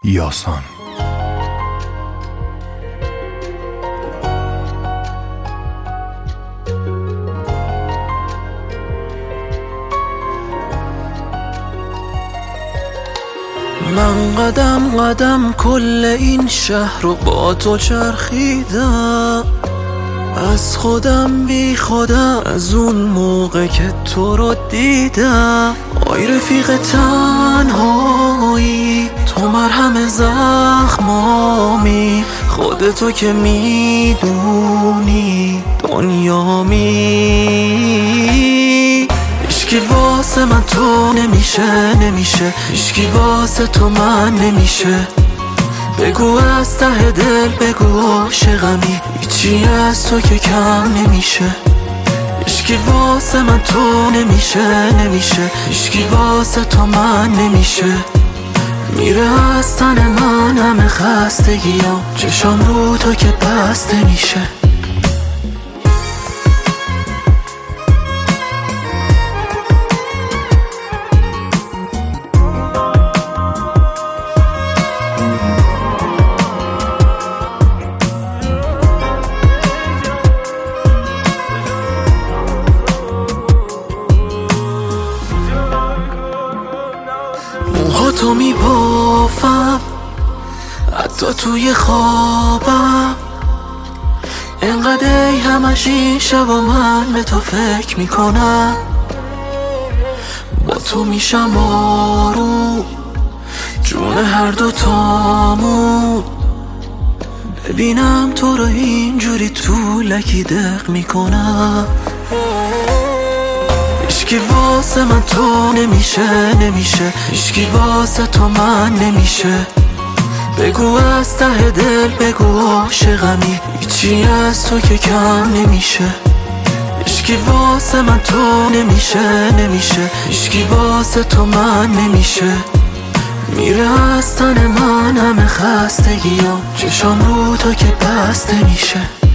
یاسان. من قدم قدم کل این شهر رو با تو چرخیدم، از خودم بی خودم از اون موقع که تو رو دیدم. آی رفیق تنهایی، تو مرهم زخمامی، خودتو که میدونی دنیامی. هیچکی واسه من تو نمیشه، هیچکی واسه تو من نمیشه. بگو از ته دل، بگو عاشقمی، هیچی از تو که کم نمیشه. هیچکی واسه من تو نمیشه، هیچکی واسه تو من نمیشه. میره از تن من همه خستگیام، چشام رو تو که بسته میشه. موهاتو میبافم حتی توی خوابم، انقدر همش این شبا من به تو فکر میکنم. با تو میشم آروم، جون هر دوتامون. ببینم تو رو اینجوری طولکی دق میکنم. هیچکی واسه من تو نمیشه، هیچکی واسه تو من نمیشه. بگو از ته دل، بگو عاشقمی، هیچی از تو که کم نمیشه. هیچکی واسه من تو نمیشه، هیچکی واسه تو من نمیشه. میره از تن من همه خستگیام، چشام رو تو که بسته میشه.